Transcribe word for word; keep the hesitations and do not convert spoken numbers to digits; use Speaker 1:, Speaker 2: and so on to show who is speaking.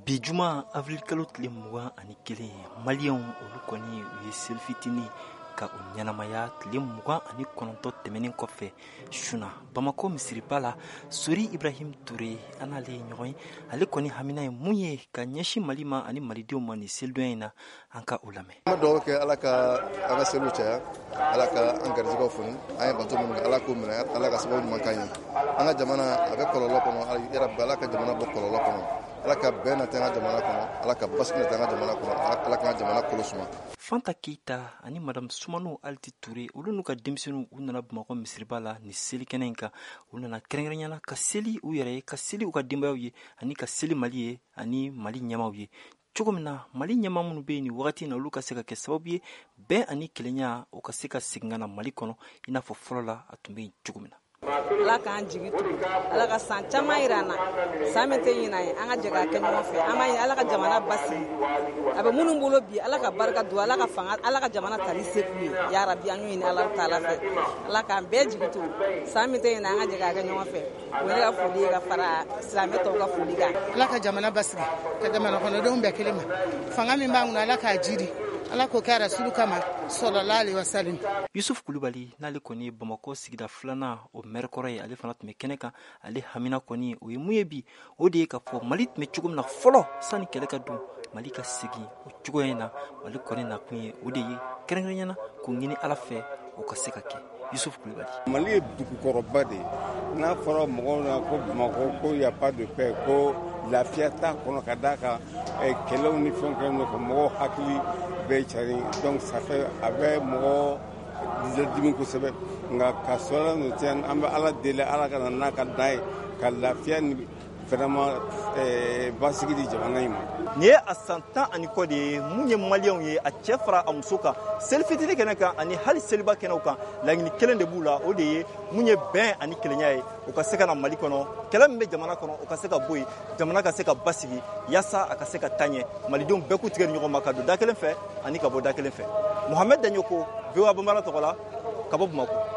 Speaker 1: Bijuma avril kalo tile mugan ani kelen Maliens olu kɔni u ye seli fitini ka u ɲɛnamaya tile mugan ani kɔnɔntɔn tɛmɛnen kɔfɛ suna Bamako misiriba la Sori Ibrahim Toure an n'ale ye ɲɔgɔn ye ale kɔni hamina ye mun ye ka ɲɛsin Mali ma ani malidenw ma nin selidonya in na an ka o lamɛn.
Speaker 2: An bɛ dugawu kɛ Ala ka an ka seliw caya, Ala ka an garijɛgɛw foni, an ye bato minnu kɛ Ala k'o minɛ, Ala ka sababu ɲuman k'an ye. An ka jamana a bɛ kɔlɔlɔ kɔnɔ, yarabi Ala ka jamana bɔ kɔlɔlɔ kɔnɔ. Ala ka bɛn na tɛ an ka jamana kɔnɔ, Ala ka basigi na tɛ an ka jamana kɔnɔ, Ala ka an ka jamana kolo suma.
Speaker 1: Fanta Keita ani Madame Soumano Alti Toure olu n'u ka denmisɛnninw u nana Bamako misiriba la ni seli kɛnɛ in kan u nana kɛrɛnkɛrɛnyana ka seli u yɛrɛ ye ka seli u ka denbayaw ye ani ka seli Mali ye ani Mali ɲɛmaw ye cogo min na Mali ɲɛma minnu bɛ yen ni wagati in na olu ka se ka kɛ sababu ye bɛn ani kelenya u ka se ka segin ka na Mali kɔnɔ i n'a fɔ fɔlɔ la a tun bɛ yen cogo min na.
Speaker 3: Ala k'an jigi to Ala ka san caman yira an na san min tɛ ɲinɛ ye an ka jɛ ka kɛ ɲɔgɔn fɛ an b'a ɲini Ala ka jamana basigi a bɛ minnu bolo bi Ala ka barika don Ala ka fanga Ala ka jamana tali se k'u ye ya Rabi an y'o ɲini Ala taala fɛ Ala k'an bɛɛ jigi to san min tɛ ɲinɛ an ka jɛ ka kɛ ɲɔgɔn fɛ o ne ka foli ye ka fara silamɛ tɔw ka foli kan.
Speaker 4: Ala ka jamana basigi ka jamana kɔnɔdenw bɛɛ kelen ma fanga min b'an kunna Ala k'a jiri Ala k'o kɛ Rasulu kama sallallahu alaihi wasallam.
Speaker 1: Yusuf Kulubali n'ale kɔni Bamako sigida filanan o maire kɔrɔ ye ale fana tun bɛ kɛnɛ kan ale hamina kɔni o ye mun ye bi o de ye ka fɔ Mali tun bɛ cogo min na fɔlɔ sani kɛlɛ ka don Mali ka segin o cogoya in na Mali kɔni nakun ye o de ye kɛrɛnkɛrɛnyana k'o ɲini Ala fɛ o ka se ka kɛ. Yusuf Kulubali.
Speaker 5: Mali ye dugukɔrɔba de n'a fɔra mɔgɔw na ko Bamako ko y a pas de paix ko lafiya t'a kɔnɔ ka d'a kan kɛlɛw ni fɛnw kɛlen don ka mɔgɔw hakili bɛɛ cari donc ça fait a bɛ mɔgɔ dimi kosɛbɛ nka ka sɔrɔ no tɛ an bɛ Ala deli Ala ka na n'a ka da ye ka lafiya ni vraiment basigi di jamana in ma.
Speaker 1: Nin ye a san tan ani kɔ de ye mun ye Maliens ye a cɛ fara a muso kan seli fitini kɛnɛ kan ani hali seliba kɛnɛw kan laɲini kelen de b'u la o de ye mun ye bɛn ani kelenya ye o ka se ka na Mali kɔnɔ kɛlɛ min bɛ jamana kɔnɔ o ka se ka bɔ yen jamana ka se ka basigi yaasa a ka se ka taa ɲɛ malidenw bɛɛ k'u tigɛ ni ɲɔgɔn ma ka don da kelen fɛ ani ka bɔ da kelen fɛ. Mohamed Danyoko V O A Bambara tɔgɔ la ka bɔ Bamako.